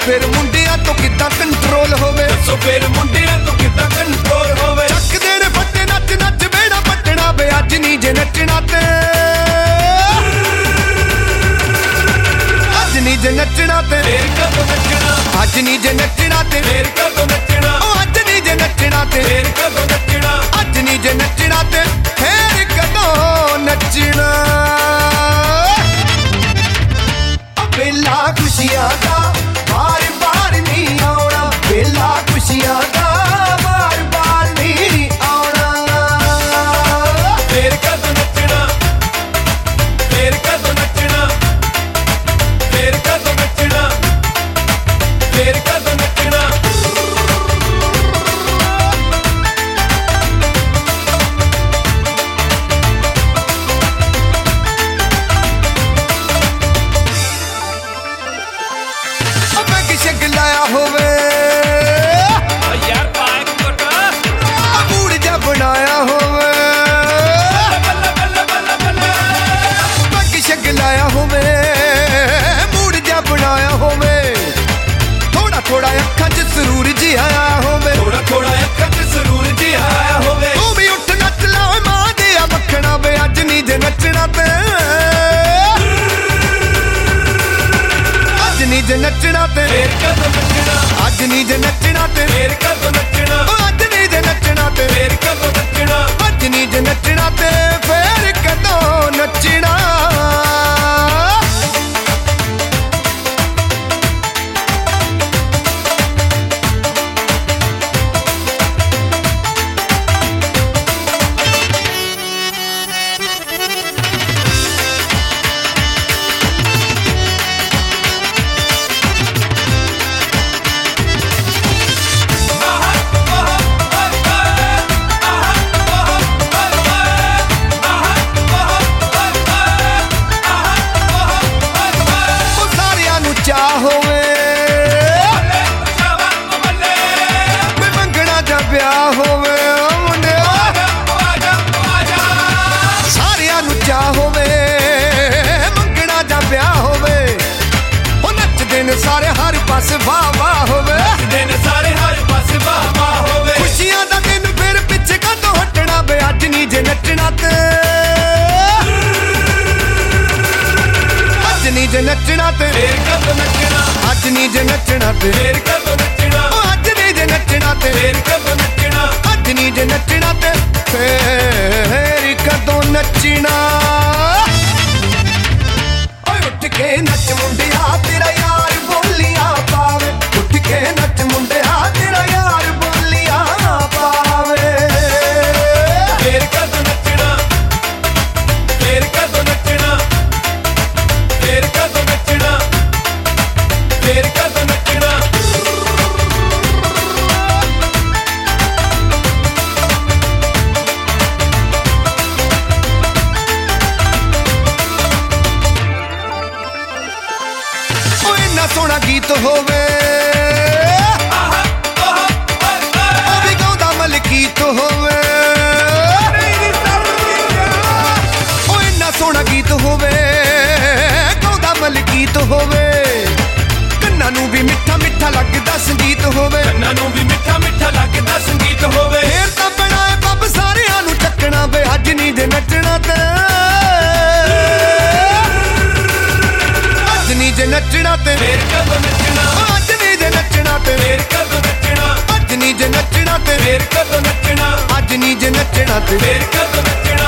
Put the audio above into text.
फिर मुंडियां तो किद्दां कंट्रोल होवे, दसो फिर मुंडियां तो किद्दां कंट्रोल होवे। चक देने फट्टे नच नच बेड़ा पट्टना बे अज नी जे नचना ते, अज नी जे नचना ते फिर कदों नचना, अज नी जे नचना ते फिर कदों नचना, अज नी जे नचना ते फिर कदों नचना, अज नी जे नचना ते फिर कदों नचना। बेला खुशियां दा बार बार नहीं आउणा, बेला खुशियां दा बार बार नहीं आउणा। फिर कदों नचना, फिर कदों नचना, फिर कदों नचना, फिर कदों नचना। शग लाया होवे यार पाए कोटा मूड जा बनाया होवे, पग शग लाया होवे मूड जा बनाया होवे, थोड़ा थोड़ा अखां च सुरूर जी आया होवे, थोड़ा थोड़ा अखां च सुरूर जी आया होवे। तू भी उठ नच ला मां दिया मखना वे अज नी जे नचना ते, अज नी जे नचना ते फिर कदों नचना, अज नी जे नचना ते फिर कदों नचना, अज नी जे नचना ते फिर कदों नचना। अज नी जे नचना ते फिर कदों नचना। सारे हर पास वाह वाह होवे, दिन सारे हर पास वाह वाह होवे। खुशियां दा दिन फिर पिछे कदों हटना बे अज नी जे नचना ते, अज नी जे नचना ते फिर कदों नचना, अज नी जे नचना ते फिर कदों नचना, अज नी जे नचना ते फिर कदों नचना। अज नी जे नचना ते फिर कदों नचना। ओए उठ के नच मुंडिया तेरा यार बोलियां पावे, उठ के नच मुंडिया तेरा यार बोलियां पावे। फिर कदों नचना, फिर कदों नचना, फिर कदों नचना, फिर कदों नचना। सोना गीत होवे ओ भी गाउंदा मलकीत होवे, ओ इन्ना सोना गीत होवे गाउंदा मलकीत होवे, कन्ना नू भी मिठा मिठा लगदा संगीत होवे, कन्ना नू भी मिठा मिठा लगदा संगीत होवे। फेर तां बनाए पब सारियां नू चकना वे अज नी जे नचना ते, अज नी जे नचना ते फिर कदों नचना, अज नी जे नचना ते फिर कदों नचना, अज नी जे नचना ते फिर कदों नचना, अज नी जे नचना ते फिर कदों नचना।